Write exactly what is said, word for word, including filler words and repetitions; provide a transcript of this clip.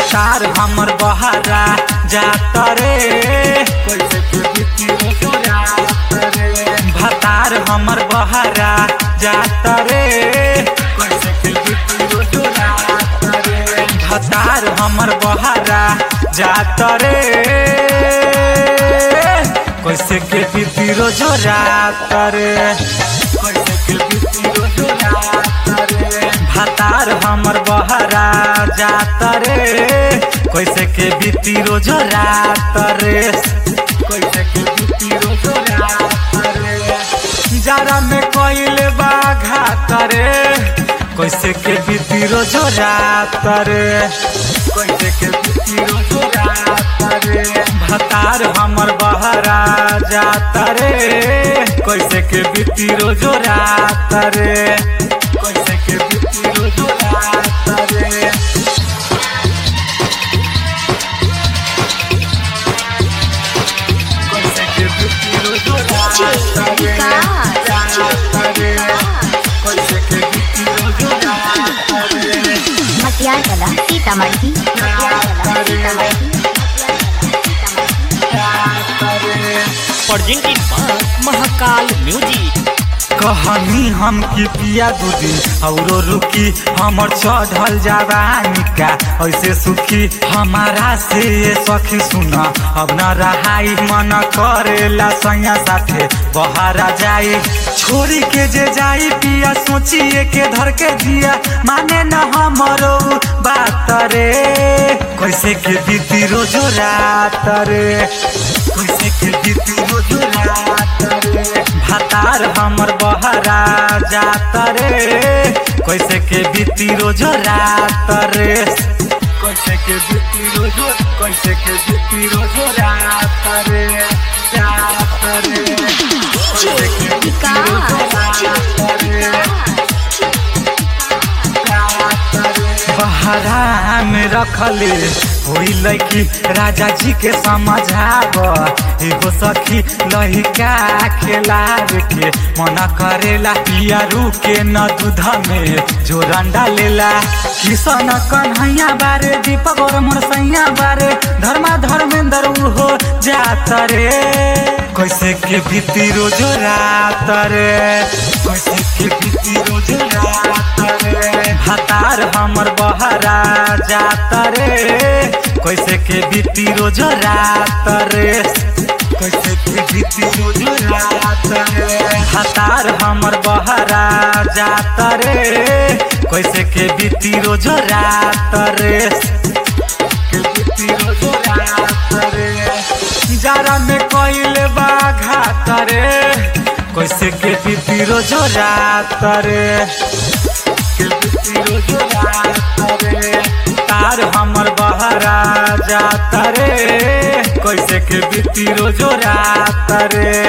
भतार हमर बहरा जात रे कैसे के बीती रोजो रात रे। भतार हमर बहरा जात रे कैसे के बीती रोजो रात रे। भतार हमर बहरा जात रे कैसे के बीती रोजो रात रे। कैसे के बीती रोजो रात रे। भतार हमर बहरा जात रे कैसे के बीती रोजो रात रे। कैसे के बीती रोजो रात रे। जारा में कोइल बाघा करे कैसे के बीती रोजो रात रे। कैसे के बीती रोजो रात रे। भतार हमर बहरा जात रे कैसे के बीती रोजो रात रे। कैसे के बीती रोजो रात रे। कैसे के बीती रोजो रात रे। रात रे। कैसे के बीती रोजो रात रे। मटियार Kala Sitamarhi Matiyar Kala Sitamarhi. presented by Mahakal music. कहनी हम की पिया दूधी औरो रुकी हमर चढ़ल जवानी का ऐसे सुखी हमारा से ये सखी सुना अब न रहाई मन करेला सैया साथे बहरा जाई छोरी के जे जाई पिया सोचिए के धर के दिया माने न हमरो बात रे। कैसे के बीती रोजो रात रे। कैसे के बीती रोजो रात रे। भतार हमर बहरा जात रे कैसे के बीती रोजो रात रे। कैसे के बीती रोजो कैसे के बीती रोजो रात रे। रात रे। कैसे के बीती रोजो रात रे। बहरा में रखले होई लड़की राजा जी के समझाब एगो सखी लहिका खेलार के मना करेला पियारू के न दूध में जोरन डालेला किशन कन्हैया बारे दीपक और मोर सैया बारे धर्मा धर्मेंद्र हो जात रे। कैसे के बीती रोजो रात रे। कैसे के बीती रोजो रात रे। भतार हमर बहरा जात रे कैसे के बीती रोजो रात रे। कैसे के बीती रोजो रात रे। भतार हमर बहरा जात रे कैसे के बीती रोजो रात रे। के बीती रोजो रात रे। जारा में कोइल बाघा करे कैसे के बीती रोजो रात रे। के बीती रोजो रात रे। तार हमर बहरा जात रे कैसे के बीती रोजो रात रे।